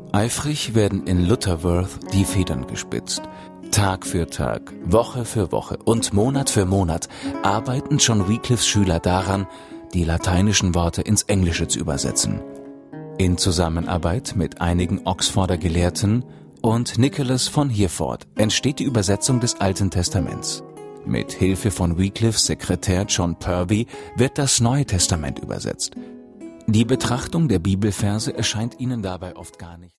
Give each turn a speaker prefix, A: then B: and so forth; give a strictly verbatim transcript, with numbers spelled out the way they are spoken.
A: Eifrig werden in Lutterworth die Federn gespitzt. Tag für Tag, Woche für Woche und Monat für Monat arbeiten John Wyclifs Schüler daran, die lateinischen Worte ins Englische zu übersetzen. In Zusammenarbeit mit einigen Oxforder Gelehrten und Nicholas von Hereford entsteht die Übersetzung des Alten Testaments. Mit Hilfe von Wyclifs Sekretär John Purvey wird das Neue Testament übersetzt. Die Betrachtung der Bibelverse erscheint ihnen dabei oft gar nicht